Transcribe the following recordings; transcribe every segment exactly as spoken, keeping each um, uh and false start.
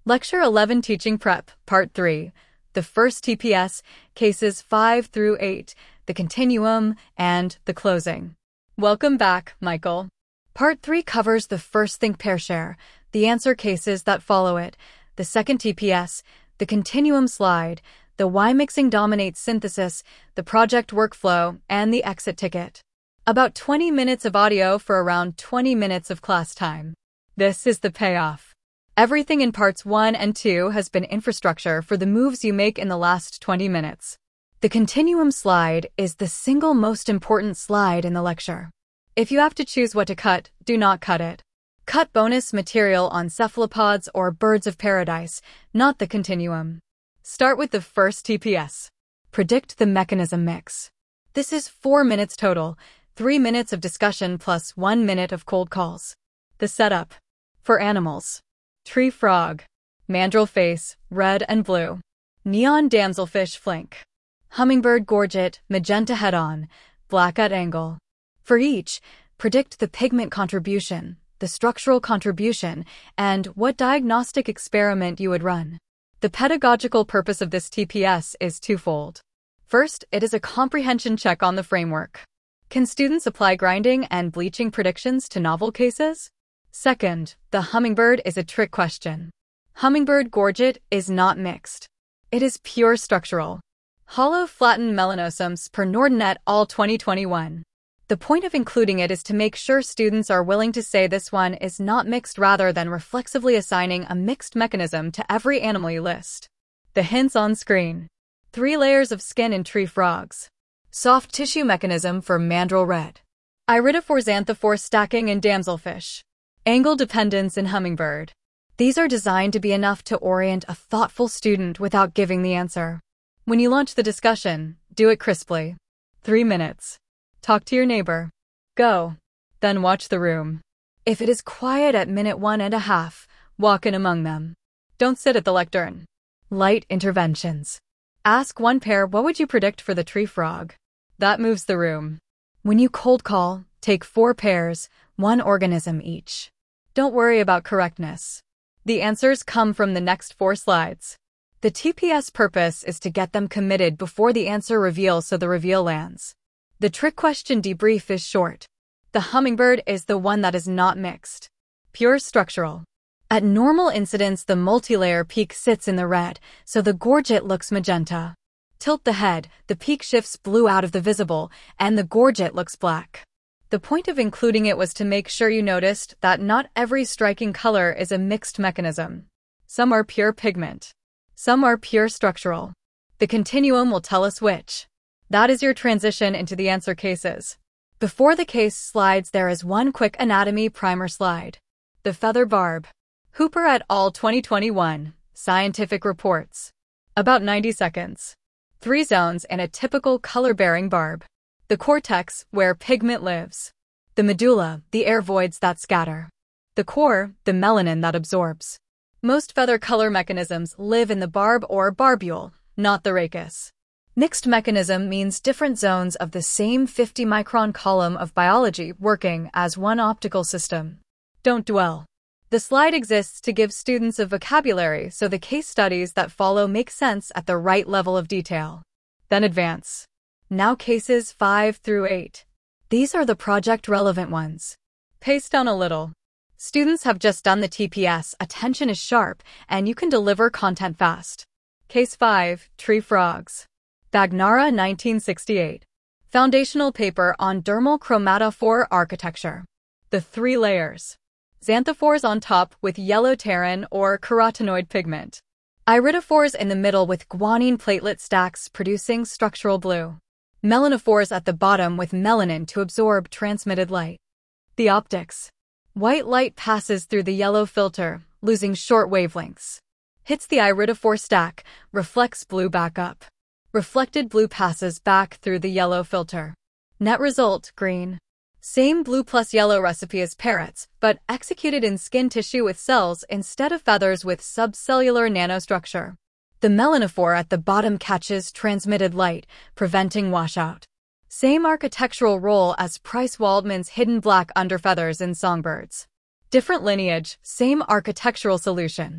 Lecture eleven Teaching Prep, Part three. The first T P S, Cases five through eight, the Continuum, and the Closing. Welcome back, Michael. Part three covers the first Think Pair Share, the answer cases that follow it, the second T P S, the Continuum slide, the Why Mixing Dominates Synthesis, the project workflow, and the exit ticket. About twenty minutes of audio for around twenty minutes of class time. This is the payoff. Everything in parts one and two has been infrastructure for the moves you make in the last twenty minutes. The Continuum slide is the single most important slide in the lecture. If you have to choose what to cut, do not cut it. Cut bonus material on cephalopods or birds of paradise, not the Continuum. Start with the first T P S. Predict the mechanism mix. This is four minutes total, three minutes of discussion plus one minute of cold calls. The setup. For animals. Tree frog. Mandrill face, red and blue. Neon damselfish flink. Hummingbird gorget, magenta head-on, black at angle. For each, predict the pigment contribution, the structural contribution, and what diagnostic experiment you would run. The pedagogical purpose of this T P S is twofold. First, it is a comprehension check on the framework. Can students apply grinding and bleaching predictions to novel cases? Second, the hummingbird is a trick question. Hummingbird gorget is not mixed. It is pure structural. Hollow flattened melanosomes per Norden et al. twenty twenty-one. The point of including it is to make sure students are willing to say this one is not mixed rather than reflexively assigning a mixed mechanism to every animal you list. The hints on screen. Three layers of skin in tree frogs. Soft tissue mechanism for mandrill red. Iridophore xanthophore stacking in damselfish. Angle dependence in hummingbird. These are designed to be enough to orient a thoughtful student without giving the answer. When you launch the discussion, do it crisply. Three minutes. Talk to your neighbor. Go. Then watch the room. If it is quiet at minute one and a half, walk in among them. Don't sit at the lectern. Light interventions. Ask one pair, what would you predict for the tree frog? That moves the room. When you cold call, take four pairs, one organism each. Don't worry about correctness. The answers come from the next four slides. The T P S purpose is to get them committed before the answer reveal so the reveal lands. The trick question debrief is short. The hummingbird is the one that is not mixed. Pure structural. At normal incidence, the multilayer peak sits in the red, so the gorget looks magenta. Tilt the head, the peak shifts blue out of the visible, and the gorget looks black. The point of including it was to make sure you noticed that not every striking color is a mixed mechanism. Some are pure pigment. Some are pure structural. The Continuum will tell us which. That is your transition into the answer cases. Before the case slides, there is one quick anatomy primer slide. The feather barb. Hooper et al. twenty twenty-one. Scientific reports. About ninety seconds. Three zones in a typical color-bearing barb. The cortex, where pigment lives. The medulla, the air voids that scatter. The core, the melanin that absorbs. Most feather color mechanisms live in the barb or barbule, not the rachis. Mixed mechanism means different zones of the same fifty micron column of biology working as one optical system. Don't dwell. The slide exists to give students a vocabulary so the case studies that follow make sense at the right level of detail. Then advance. Now cases five through eight. These are the project-relevant ones. Pace down a little. Students have just done the T P S, attention is sharp, and you can deliver content fast. Case five, Tree Frogs. Bagnara nineteen sixty-eight. Foundational paper on dermal chromatophore architecture. The three layers. Xanthophores on top with yellow pterin or carotenoid pigment. Iridophores in the middle with guanine platelet stacks producing structural blue. Melanophores at the bottom with melanin to absorb transmitted light. The optics. White light passes through the yellow filter, losing short wavelengths. Hits the iridophore stack, reflects blue back up. Reflected blue passes back through the yellow filter. Net result, green. Same blue plus yellow recipe as parrots, but executed in skin tissue with cells instead of feathers with subcellular nanostructure. The melanophore at the bottom catches transmitted light, preventing washout. Same architectural role as Price-Waldman's hidden black underfeathers in songbirds. Different lineage, same architectural solution.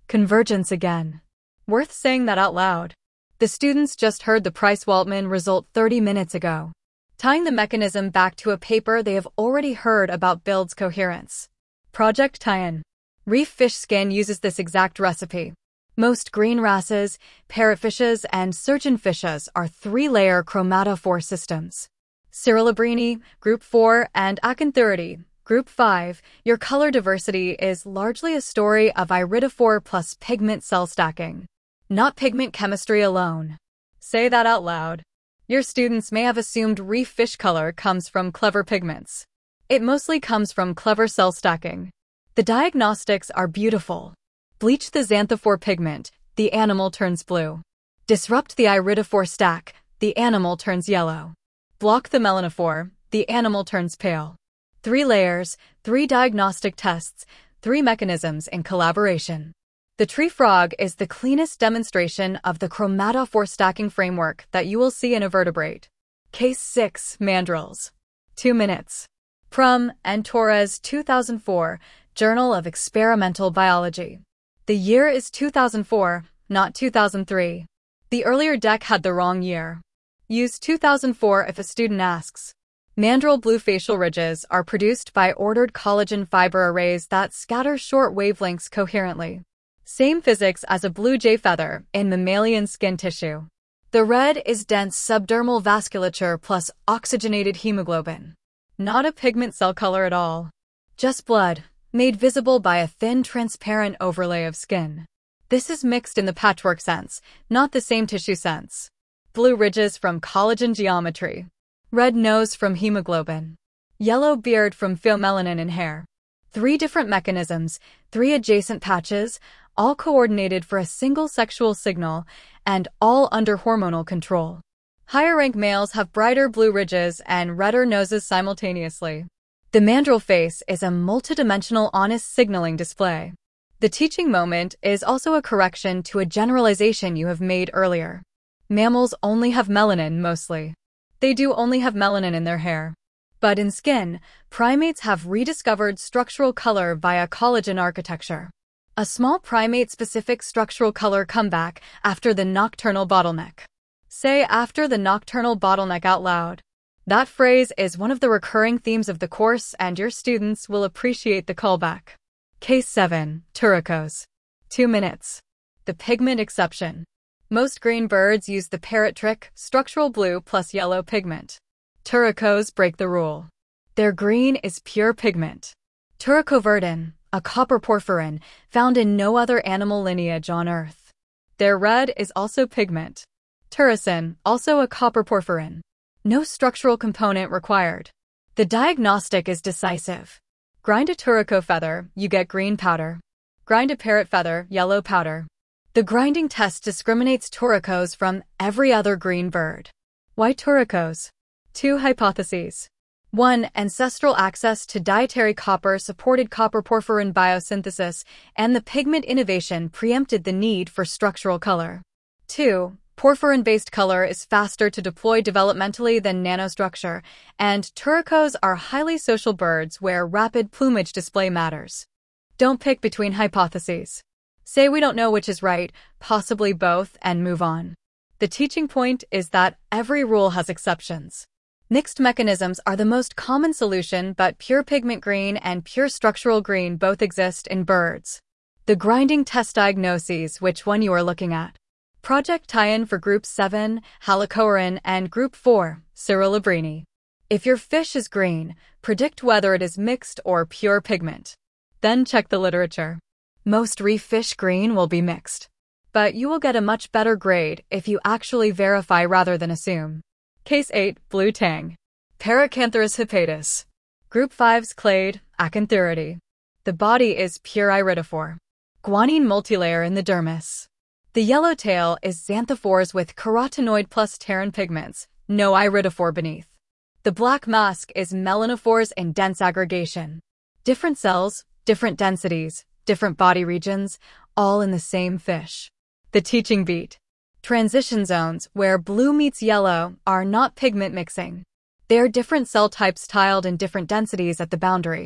Convergence again. Worth saying that out loud. The students just heard the Price-Waltman result thirty minutes ago. Tying the mechanism back to a paper they have already heard about builds coherence. Project Tie-in. Reef fish skin uses this exact recipe. Most green wrasses, parrotfishes, and surgeonfishes are three-layer chromatophore systems. Cirrolabrini, Group four, and Acanthuridae, Group five, your color diversity is largely a story of iridophore plus pigment cell stacking, not pigment chemistry alone. Say that out loud. Your students may have assumed reef fish color comes from clever pigments. It mostly comes from clever cell stacking. The diagnostics are beautiful. Bleach the xanthophore pigment, the animal turns blue. Disrupt the iridophore stack, the animal turns yellow. Block the melanophore, the animal turns pale. Three layers, three diagnostic tests, three mechanisms in collaboration. The tree frog is the cleanest demonstration of the chromatophore stacking framework that you will see in a vertebrate. Case six, Mandrills. Two minutes. Prum and Torres, two thousand four, Journal of Experimental Biology. The year is two thousand four, not two thousand three. The earlier deck had the wrong year. Use two thousand four if a student asks. Mandrill blue facial ridges are produced by ordered collagen fiber arrays that scatter short wavelengths coherently. Same physics as a blue jay feather in mammalian skin tissue. The red is dense subdermal vasculature plus oxygenated hemoglobin. Not a pigment cell color at all. Just blood, made visible by a thin transparent overlay of skin. This is mixed in the patchwork sense, not the same tissue sense. Blue ridges from collagen geometry. Red nose from hemoglobin. Yellow beard from pheomelanin in hair. Three different mechanisms, three adjacent patches, all coordinated for a single sexual signal, and all under hormonal control. Higher-rank males have brighter blue ridges and redder noses simultaneously. The mandrill face is a multidimensional honest signaling display. The teaching moment is also a correction to a generalization you have made earlier. Mammals only have melanin mostly. They do only have melanin in their hair. But in skin, primates have rediscovered structural color via collagen architecture. A small primate-specific structural color comeback after the nocturnal bottleneck. Say after the nocturnal bottleneck out loud. That phrase is one of the recurring themes of the course and your students will appreciate the callback. Case seven, Turicos. Two minutes. The pigment exception. Most green birds use the parrot trick, structural blue plus yellow pigment. Turicos break the rule. Their green is pure pigment. Turicoverdin, a copper porphyrin, found in no other animal lineage on Earth. Their red is also pigment. Turasin, also a copper porphyrin. No structural component required. The diagnostic is decisive. Grind a turico feather, you get green powder. Grind a parrot feather, yellow powder. The grinding test discriminates turicos from every other green bird. Why turicos? Two hypotheses. One, ancestral access to dietary copper supported copper porphyrin biosynthesis, and the pigment innovation preempted the need for structural color. Two, porphyrin-based color is faster to deploy developmentally than nanostructure, and turicos are highly social birds where rapid plumage display matters. Don't pick between hypotheses. Say we don't know which is right, possibly both, and move on. The teaching point is that every rule has exceptions. Mixed mechanisms are the most common solution, but pure pigment green and pure structural green both exist in birds. The grinding test diagnoses which one you are looking at. Project Tie-in for Group seven, Halicorin, and Group four, Cirrolabrini. If your fish is green, predict whether it is mixed or pure pigment. Then check the literature. Most reef fish green will be mixed. But you will get a much better grade if you actually verify rather than assume. Case eight, Blue Tang. Paracantharus hepatus. Group five's clade, Acanthuridae. The body is pure iridophore. Guanine multilayer in the dermis. The yellow tail is xanthophores with carotenoid plus pterin pigments, no iridophore beneath. The black mask is melanophores in dense aggregation. Different cells, different densities, different body regions, all in the same fish. The teaching beat. Transition zones, where blue meets yellow, are not pigment mixing. They are different cell types tiled in different densities at the boundary.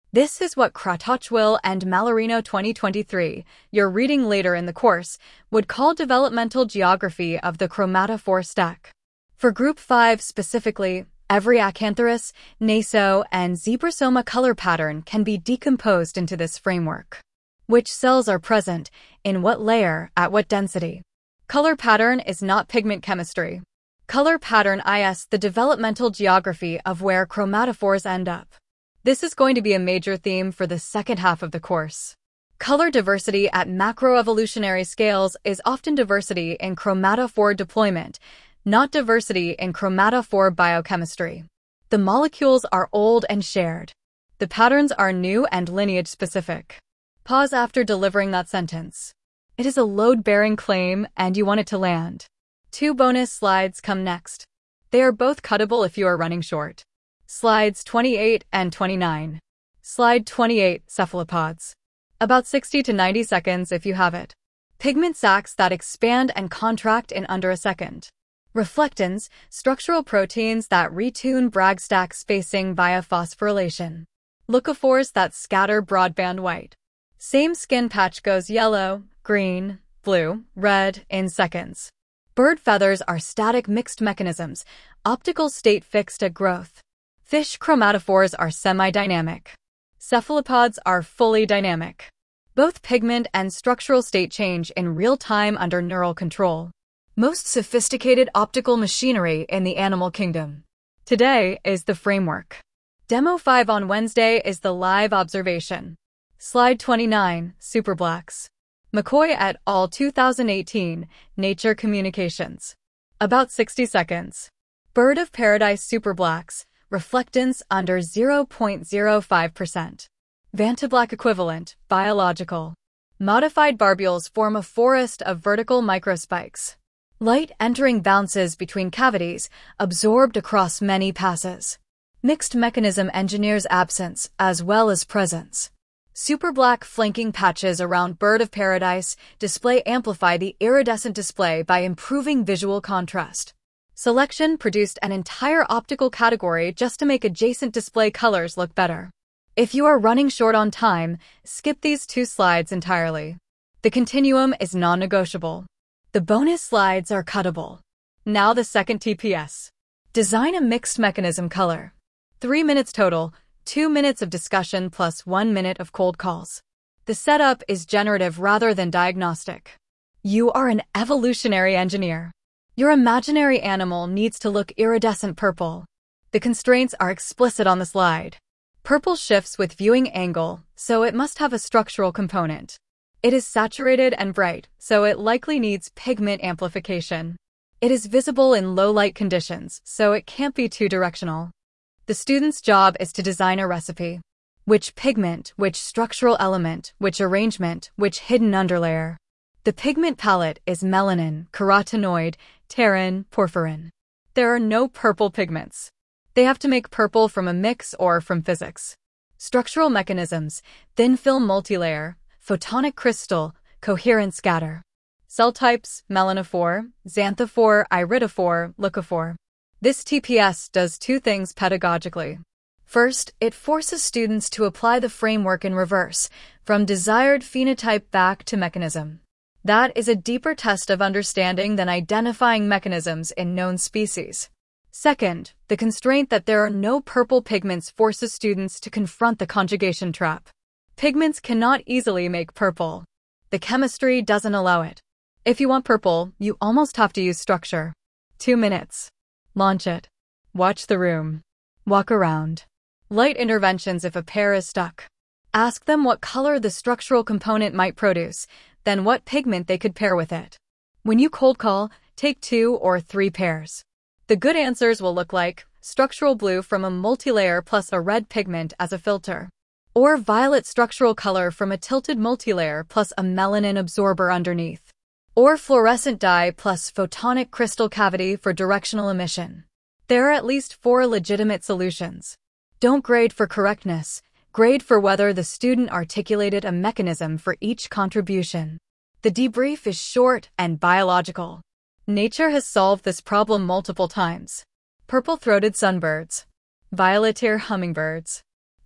This is what Kratochwil and Mallarino twenty twenty-three, you're reading later in the course, would call developmental geography of the chromatophore stack. For Group five specifically, every Acanthurus, Naso, and Zebrasoma color pattern can be decomposed into this framework. Which cells are present, in what layer, at what density? Color pattern is not pigment chemistry. Color pattern is the developmental geography of where chromatophores end up. This is going to be a major theme for the second half of the course. Color diversity at macroevolutionary scales is often diversity in chromatophore deployment, not diversity in chromatophore biochemistry. The molecules are old and shared. The patterns are new and lineage-specific. Pause after delivering that sentence. It is a load-bearing claim, and you want it to land. Two bonus slides come next. They are both cuttable if you are running short. Slides twenty-eight and twenty-nine. Slide twenty-eight, cephalopods. About sixty to ninety seconds if you have it. Pigment sacs that expand and contract in under a second. Reflectins, structural proteins that retune Bragg stack spacing via phosphorylation. Leucophores that scatter broadband white. Same skin patch goes yellow, green, blue, red in seconds. Bird feathers are static mixed mechanisms, optical state fixed at growth. Fish chromatophores are semi-dynamic. Cephalopods are fully dynamic. Both pigment and structural state change in real time under neural control. Most sophisticated optical machinery in the animal kingdom. Today is the framework. Demo five on Wednesday is the live observation. Slide twenty-nine, Superblacks. McCoy et al. two thousand eighteen, Nature Communications. About sixty seconds. Bird of Paradise Superblacks, reflectance under zero point zero five percent. Vantablack equivalent, biological. Modified barbules form a forest of vertical microspikes. Light entering bounces between cavities, absorbed across many passes. Mixed mechanism engineers absence as well as presence. Superblack flanking patches around Bird of Paradise display amplify the iridescent display by improving visual contrast. Selection produced an entire optical category just to make adjacent display colors look better. If you are running short on time, skip these two slides entirely. The continuum is non-negotiable. The bonus slides are cuttable. Now the second T P S. Design a mixed mechanism color. Three minutes total. Two minutes of discussion plus one minute of cold calls. The setup is generative rather than diagnostic. You are an evolutionary engineer. Your imaginary animal needs to look iridescent purple. The constraints are explicit on the slide. Purple shifts with viewing angle, so it must have a structural component. It is saturated and bright, so it likely needs pigment amplification. It is visible in low light conditions, so it can't be two-directional. The student's job is to design a recipe. Which pigment, which structural element, which arrangement, which hidden underlayer. The pigment palette is melanin, carotenoid, pterin, porphyrin. There are no purple pigments. They have to make purple from a mix or from physics. Structural mechanisms, thin film multilayer, photonic crystal, coherent scatter. Cell types, melanophore, xanthophore, iridophore, leucophore. This T P S does two things pedagogically. First, it forces students to apply the framework in reverse, from desired phenotype back to mechanism. That is a deeper test of understanding than identifying mechanisms in known species. Second, the constraint that there are no purple pigments forces students to confront the conjugation trap. Pigments cannot easily make purple. The chemistry doesn't allow it. If you want purple, you almost have to use structure. Two minutes. Launch it. Watch the room. Walk around. Light interventions if a pair is stuck. Ask them what color the structural component might produce, then what pigment they could pair with it. When you cold call, take two or three pairs. The good answers will look like structural blue from a multilayer plus a red pigment as a filter, or violet structural color from a tilted multilayer plus a melanin absorber underneath, or fluorescent dye plus photonic crystal cavity for directional emission. There are at least four legitimate solutions. Don't grade for correctness, grade for whether the student articulated a mechanism for each contribution. The debrief is short and biological. Nature has solved this problem multiple times. Purple-throated sunbirds, violet-ear hummingbirds,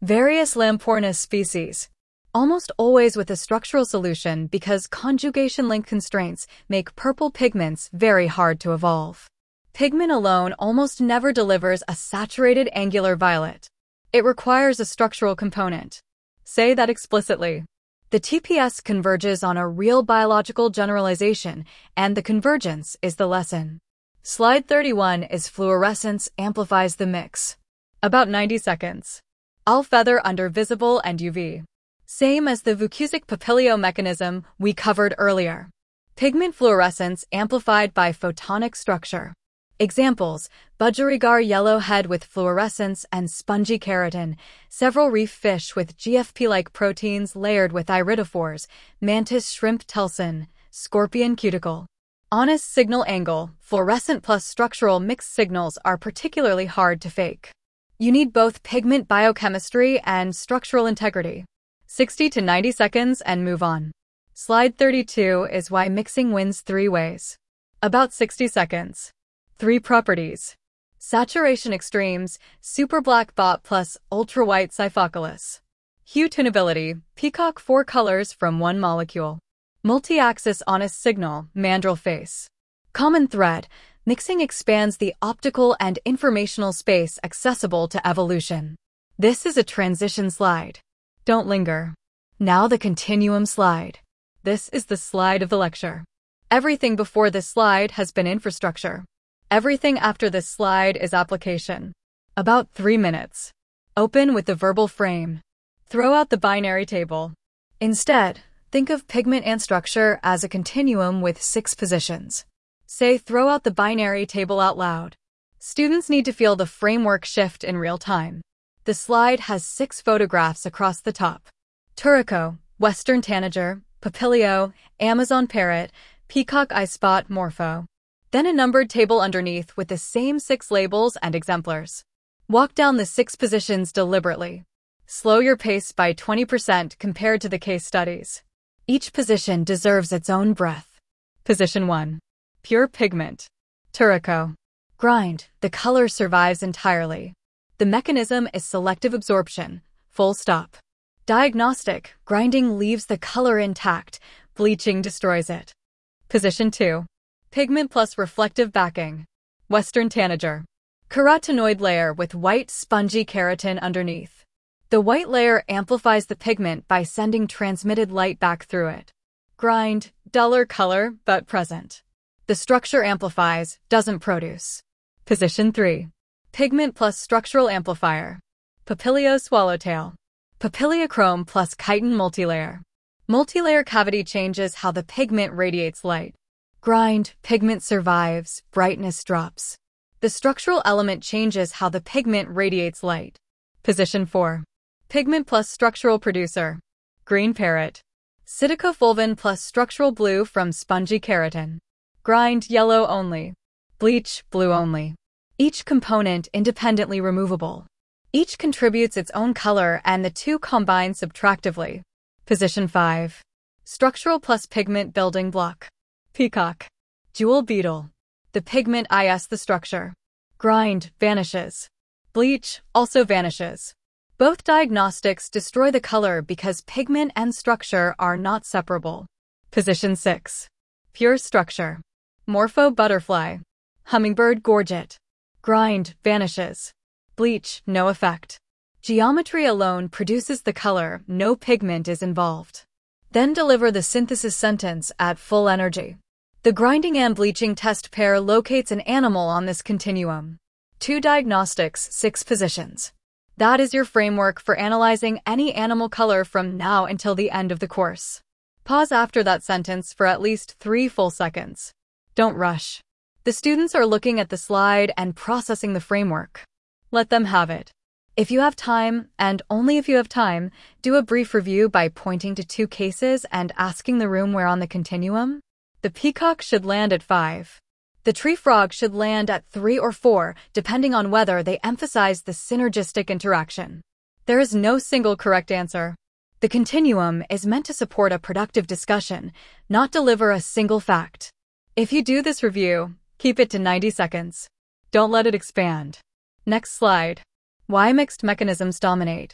Various Lampornis species. Almost always with a structural solution because conjugation link constraints make purple pigments very hard to evolve. Pigment alone almost never delivers a saturated angular violet. It requires a structural component. Say that explicitly. The T P S converges on a real biological generalization, and the convergence is the lesson. Slide thirty-one is fluorescence amplifies the mix. About ninety seconds. All feather under visible and U V. Same as the Vukusic Papilio mechanism we covered earlier. Pigment fluorescence amplified by photonic structure. Examples: budgerigar yellowhead with fluorescence and spongy keratin, several reef fish with G F P-like proteins layered with iridophores, mantis shrimp telsin, scorpion cuticle. Honest signal angle, fluorescent plus structural mixed signals are particularly hard to fake. You need both pigment biochemistry and structural integrity. sixty to ninety seconds and move on. Slide thirty-two is why mixing wins three ways. About sixty seconds. Three properties. Saturation extremes, super black bot plus ultra white Xiphocalycus. Hue tunability, peacock four colors from one molecule. Multi-axis honest signal, mandrel face. Common thread, mixing expands the optical and informational space accessible to evolution. This is a transition slide. Don't linger. Now the continuum slide. This is the slide of the lecture. Everything before this slide has been infrastructure. Everything after this slide is application. About three minutes. Open with the verbal frame. Throw out the binary table. Instead, think of pigment and structure as a continuum with six positions. Say throw out the binary table out loud. Students need to feel the framework shift in real time. The slide has six photographs across the top. Turrico, Western tanager, Papilio, Amazon parrot, peacock eye spot morpho. Then a numbered table underneath with the same six labels and exemplars. Walk down the six positions deliberately. Slow your pace by twenty percent compared to the case studies. Each position deserves its own breath. Position one. Pure pigment. Turrico. Grind, the color survives entirely. The mechanism is selective absorption, full stop. Diagnostic, grinding leaves the color intact, bleaching destroys it. Position two. Pigment plus reflective backing. Western tanager. Carotenoid layer with white spongy keratin underneath. The white layer amplifies the pigment by sending transmitted light back through it. Grind, duller color, but present. The structure amplifies, doesn't produce. Position three. Pigment plus structural amplifier. Papilio swallowtail. Papiliochrome plus chitin multilayer. Multilayer cavity changes how the pigment radiates light. Grind, pigment survives, brightness drops. The structural element changes how the pigment radiates light. Position four. Pigment plus structural producer. Green parrot. Psittacofulvin plus structural blue from spongy keratin. Grind, yellow only. Bleach, blue only. Each component independently removable. Each contributes its own color and the two combine subtractively. Position five. Structural plus pigment building block. Peacock. Jewel beetle. The pigment is the structure. Grind, vanishes. Bleach, also vanishes. Both diagnostics destroy the color because pigment and structure are not separable. Position six. Pure structure. Morpho butterfly. Hummingbird gorget. Grind, vanishes. Bleach, no effect. Geometry alone produces the color, no pigment is involved. Then deliver the synthesis sentence at full energy. The grinding and bleaching test pair locates an animal on this continuum. Two diagnostics, six positions. That is your framework for analyzing any animal color from now until the end of the course. Pause after that sentence for at least three full seconds. Don't rush. The students are looking at the slide and processing the framework. Let them have it. If you have time, and only if you have time, do a brief review by pointing to two cases and asking the room where on the continuum. The peacock should land at five. The tree frog should land at three or four, depending on whether they emphasize the synergistic interaction. There is no single correct answer. The continuum is meant to support a productive discussion, not deliver a single fact. If you do this review, keep it to ninety seconds. Don't let it expand. Next slide. Why mixed mechanisms dominate.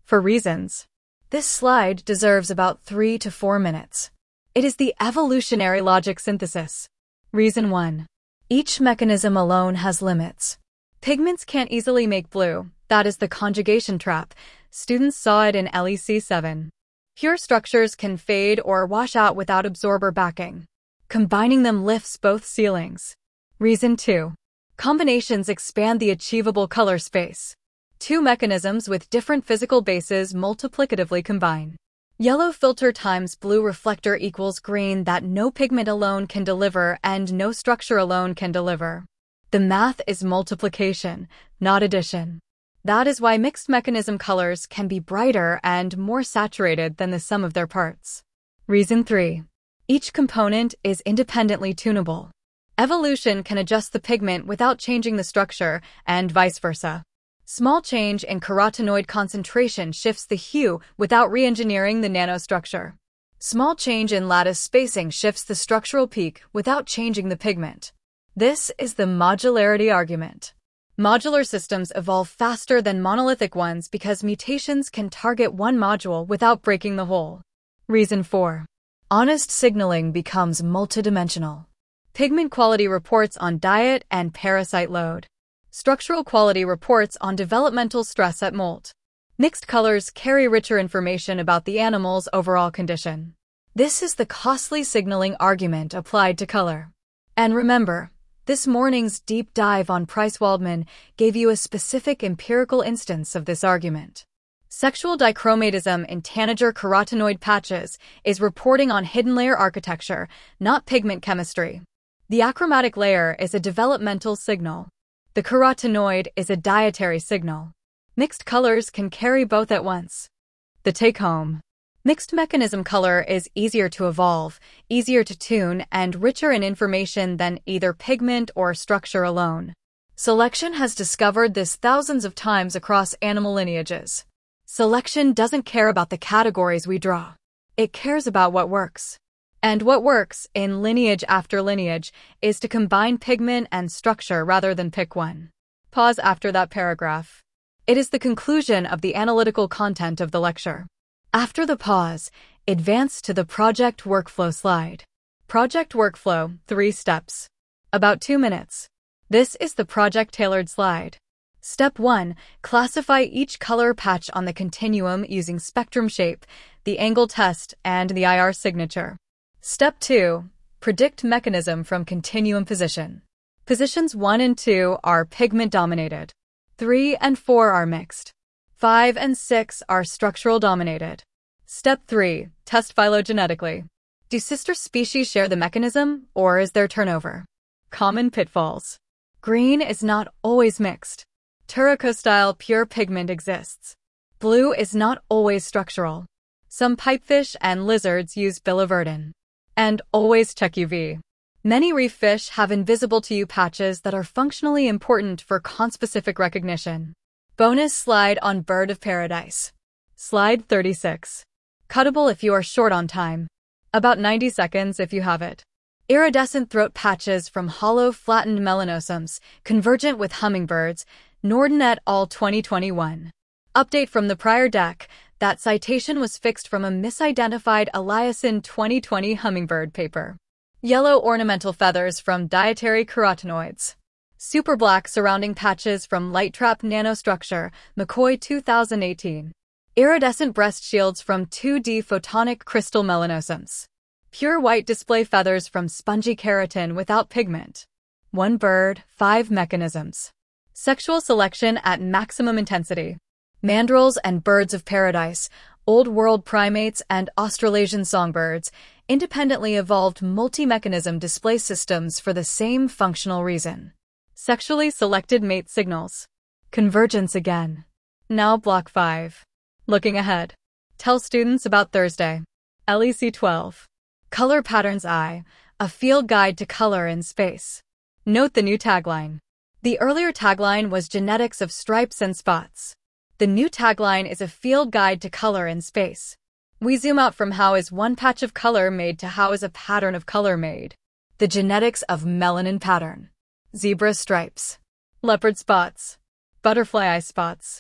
For reasons. This slide deserves about three to four minutes. It is the evolutionary logic synthesis. Reason one. Each mechanism alone has limits. Pigments can't easily make blue. That is the conjugation trap. Students saw it in L E C seven. Pure structures can fade or wash out without absorber backing. Combining them lifts both ceilings. Reason two. Combinations expand the achievable color space. Two mechanisms with different physical bases multiplicatively combine. Yellow filter times blue reflector equals green that no pigment alone can deliver and no structure alone can deliver. The math is multiplication, not addition. That is why mixed mechanism colors can be brighter and more saturated than the sum of their parts. Reason three. Each component is independently tunable. Evolution can adjust the pigment without changing the structure, and vice versa. Small change in carotenoid concentration shifts the hue without re-engineering the nanostructure. Small change in lattice spacing shifts the structural peak without changing the pigment. This is the modularity argument. Modular systems evolve faster than monolithic ones because mutations can target one module without breaking the whole. Reason four. Honest signaling becomes multidimensional. Pigment quality reports on diet and parasite load. Structural quality reports on developmental stress at molt. Mixed colors carry richer information about the animal's overall condition. This is the costly signaling argument applied to color. And remember, this morning's deep dive on Price-Waldman gave you a specific empirical instance of this argument. Sexual dichromatism in tanager carotenoid patches is reporting on hidden layer architecture, not pigment chemistry. The achromatic layer is a developmental signal. The carotenoid is a dietary signal. Mixed colors can carry both at once. The take-home. Mixed mechanism color is easier to evolve, easier to tune, and richer in information than either pigment or structure alone. Selection has discovered this thousands of times across animal lineages. Selection doesn't care about the categories we draw. It cares about what works. And what works, in lineage after lineage, is to combine pigment and structure rather than pick one. Pause after that paragraph. It is the conclusion of the analytical content of the lecture. After the pause, advance to the project workflow slide. Project workflow, three steps. About two minutes. This is the project-tailored slide. Step one, classify each color patch on the continuum using spectrum shape, the angle test, and the I R signature. Step two, predict mechanism from continuum position. Positions one and two are pigment-dominated. three and four are mixed. five and six are structural-dominated. Step three, test phylogenetically. Do sister species share the mechanism, or is there turnover? Common pitfalls. Green is not always mixed. Turrico-style pure pigment exists. Blue is not always structural. Some pipefish and lizards use biliverdin. And always check U V. Many reef fish have invisible-to-you patches that are functionally important for conspecific recognition. Bonus slide on bird of paradise. Slide thirty-six. Cuttable if you are short on time. About ninety seconds if you have it. Iridescent throat patches from hollow flattened melanosomes, convergent with hummingbirds, Norden et al. twenty twenty-one. Update from the prior deck. That citation was fixed from a misidentified Eliason twenty twenty hummingbird paper. Yellow ornamental feathers from dietary carotenoids. Super black surrounding patches from light trap nanostructure, McCoy two thousand eighteen. Iridescent breast shields from two D photonic crystal melanosomes. Pure white display feathers from spongy keratin without pigment. One bird, five mechanisms. Sexual selection at maximum intensity. Mandrills and birds of paradise, Old World primates and Australasian songbirds, independently evolved multi-mechanism display systems for the same functional reason. Sexually selected mate signals. Convergence again. Now block five. Looking ahead. Tell students about Thursday. L E C twelve. Color Patterns I, a field guide to color in space. Note the new tagline. The earlier tagline was Genetics of Stripes and Spots. The new tagline is a field guide to color in space. We zoom out from how is one patch of color made to how is a pattern of color made. The genetics of melanin pattern. Zebra stripes. Leopard spots. Butterfly eye spots.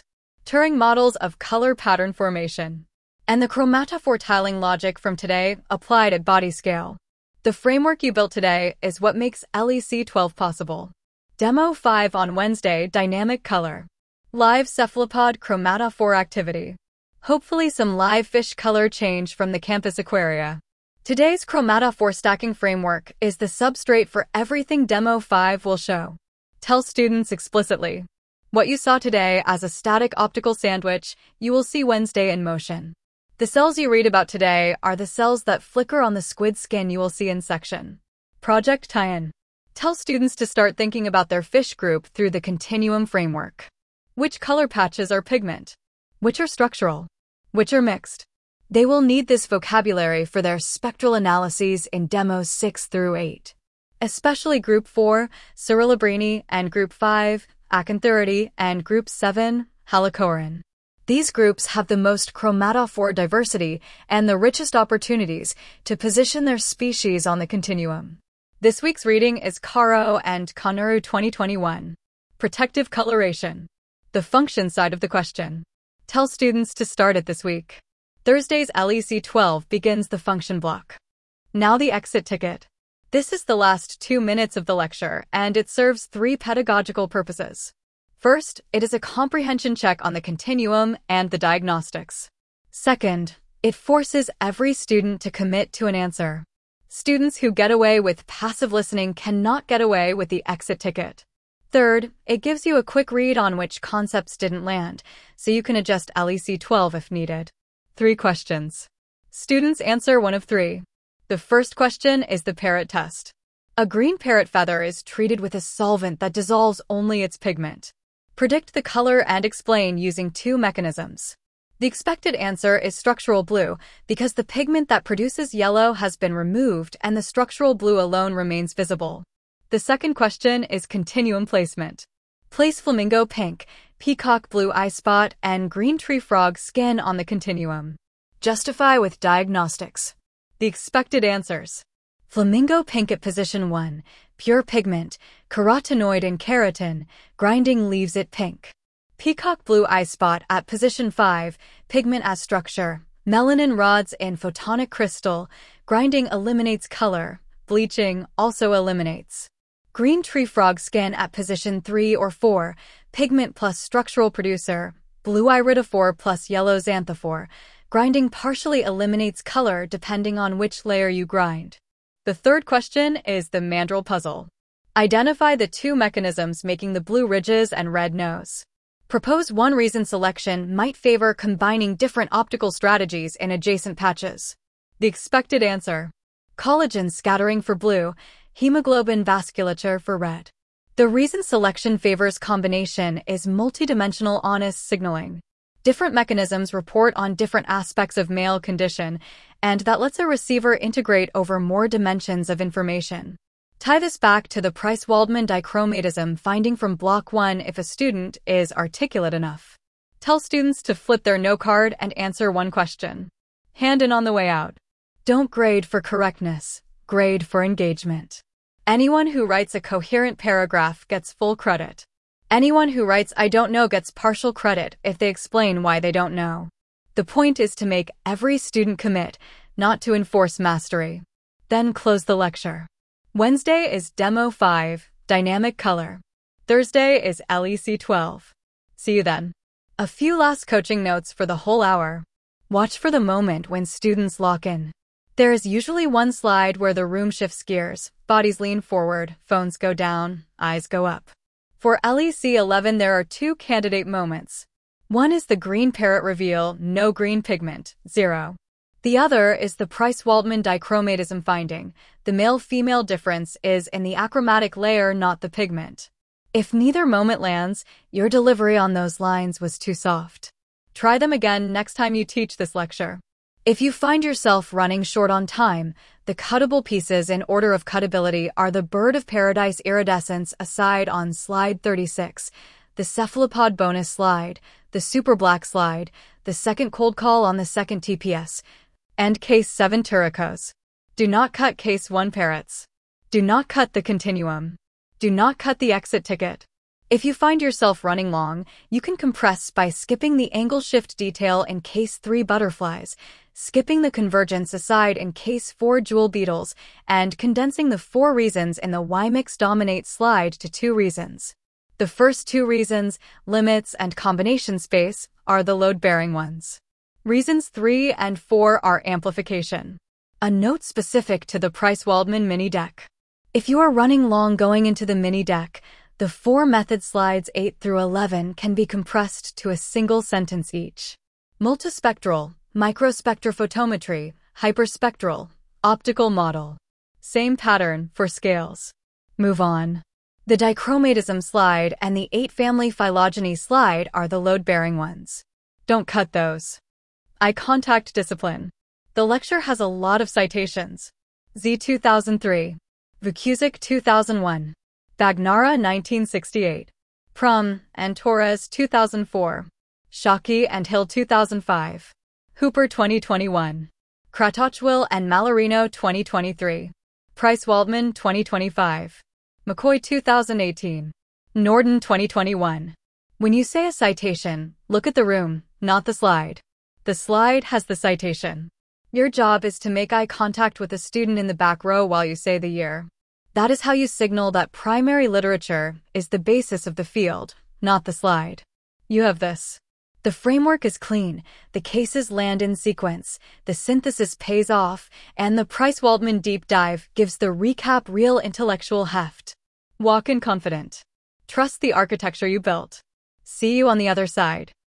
Turing models of color pattern formation, and the chromatophore tiling logic from today applied at body scale. The framework you built today is what makes L E C twelve possible. Demo five on Wednesday, Dynamic Color. Live cephalopod chromatophore activity. Hopefully some live fish color change from the campus aquaria. Today's chromatophore stacking framework is the substrate for everything Demo five will show. Tell students explicitly. What you saw today as a static optical sandwich, you will see Wednesday in motion. The cells you read about today are the cells that flicker on the squid skin you will see in section. Project tie-in. Tell students to start thinking about their fish group through the continuum framework. Which color patches are pigment? Which are structural? Which are mixed? They will need this vocabulary for their spectral analyses in demos six through eight. Especially Group four, Cerulobrini, and Group five, Acanthuridae, and Group seven, Halicorin. These groups have the most chromatophore diversity and the richest opportunities to position their species on the continuum. This week's reading is Caro and Conuru twenty twenty-one. Protective coloration. The function side of the question. Tell students to start it this week. Thursday's L E C twelve begins the function block. Now the exit ticket. This is the last two minutes of the lecture, and it serves three pedagogical purposes. First, it is a comprehension check on the continuum and the diagnostics. Second, it forces every student to commit to an answer. Students who get away with passive listening cannot get away with the exit ticket. Third, it gives you a quick read on which concepts didn't land, so you can adjust L E C twelve if needed. Three questions. Students answer one of three. The first question is the parrot test. A green parrot feather is treated with a solvent that dissolves only its pigment. Predict the color and explain using two mechanisms. The expected answer is structural blue because the pigment that produces yellow has been removed and the structural blue alone remains visible. The second question is continuum placement. Place flamingo pink, peacock blue eye spot, and green tree frog skin on the continuum. Justify with diagnostics. The expected answers. Flamingo pink at position one, pure pigment, carotenoid and keratin, grinding leaves it pink. Peacock blue eye spot at position five, pigment as structure, melanin rods in photonic crystal, grinding eliminates color, bleaching also eliminates. Green tree frog skin at position three or four, pigment plus structural producer, blue iridophore plus yellow xanthophore, grinding partially eliminates color depending on which layer you grind. The third question is the mandrel puzzle. Identify the two mechanisms making the blue ridges and red nose. Propose one reason selection might favor combining different optical strategies in adjacent patches. The expected answer. Collagen scattering for blue, hemoglobin vasculature for red. The reason selection favors combination is multidimensional honest signaling. Different mechanisms report on different aspects of male condition, and that lets a receiver integrate over more dimensions of information. Tie this back to the Price-Waldman dichromatism finding from Block one if a student is articulate enough. Tell students to flip their no card and answer one question. Hand in on the way out. Don't grade for correctness, grade for engagement. Anyone who writes a coherent paragraph gets full credit. Anyone who writes I don't know gets partial credit if they explain why they don't know. The point is to make every student commit, not to enforce mastery. Then close the lecture. Wednesday is Demo five, Dynamic Color. Thursday is L E C twelve. See you then. A few last coaching notes for the whole hour. Watch for the moment when students lock in. There is usually one slide where the room shifts gears, bodies lean forward, phones go down, eyes go up. For L E C eleven there are two candidate moments. One is the green parrot reveal, no green pigment, zero. The other is the Price-Waldman dichromatism finding. The male-female difference is in the achromatic layer, not the pigment. If neither moment lands, your delivery on those lines was too soft. Try them again next time you teach this lecture. If you find yourself running short on time, the cuttable pieces in order of cuttability are the bird of paradise iridescence aside on slide thirty-six, the cephalopod bonus slide, the super black slide, the second cold call on the second T P S, and case seven turicos. Do not cut case one parrots. Do not cut the continuum. Do not cut the exit ticket. If you find yourself running long, you can compress by skipping the angle shift detail in case three butterflies, skipping the convergence aside in case four jewel beetles, and condensing the four reasons in the Why Mix Dominate slide to two reasons. The first two reasons, limits and combination space, are the load-bearing ones. Reasons three and four are amplification. A note specific to the Price-Waldman mini deck. If you are running long going into the mini deck, the four method slides eight through eleven can be compressed to a single sentence each. Multispectral, microspectrophotometry, hyperspectral, optical model. Same pattern for scales. Move on. The dichromatism slide and the eight family phylogeny slide are the load-bearing ones. Don't cut those. Eye contact discipline. The lecture has a lot of citations. Z two thousand three. Vukusic two thousand one. Bagnara nineteen sixty-eight. Prum and Torres two thousand four. Shockey and Hill two thousand five. Hooper twenty twenty-one. Kratochwil and Mallarino twenty twenty-three. Price-Waldman twenty twenty-five. McCoy two thousand eighteen. Norden twenty twenty-one. When you say a citation, look at the room, not the slide. The slide has the citation. Your job is to make eye contact with a student in the back row while you say the year. That is how you signal that primary literature is the basis of the field, not the slide. You have this. The framework is clean, the cases land in sequence, the synthesis pays off, and the Price-Waldman deep dive gives the recap real intellectual heft. Walk in confident. Trust the architecture you built. See you on the other side.